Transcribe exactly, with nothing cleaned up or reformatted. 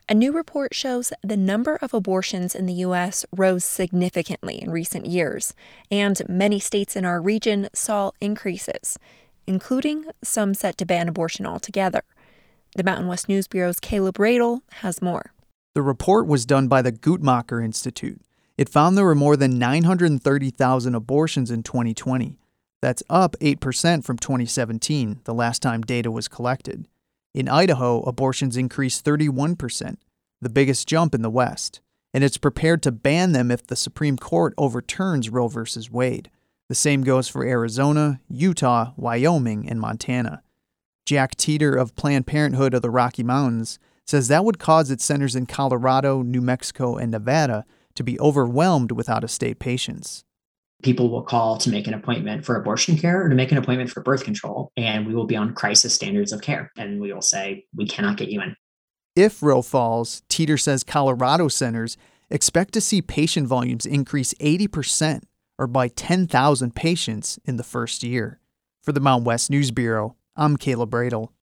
A new report shows the number of abortions in the U S rose significantly in recent years, and many states in our region saw increases, including some set to ban abortion altogether. The Mountain West News Bureau's Caleb Radel has more. The report was done by the Guttmacher Institute. It found there were more than nine hundred thirty thousand abortions in twenty twenty. That's up eight percent from twenty seventeen, the last time data was collected. In Idaho, abortions increased thirty-one percent, the biggest jump in the West, and it's prepared to ban them if the Supreme Court overturns Roe v. Wade. The same goes for Arizona, Utah, Wyoming, and Montana. Jack Teeter of Planned Parenthood of the Rocky Mountains says that would cause its centers in Colorado, New Mexico, and Nevada to be overwhelmed with out-of-state patients. People will call to make an appointment for abortion care or to make an appointment for birth control, and we will be on crisis standards of care, and we will say, we cannot get you in. If Roe falls, Teeter says Colorado centers expect to see patient volumes increase eighty percent, or by ten thousand patients in the first year. For the Mountain West News Bureau, I'm Caleb Radel.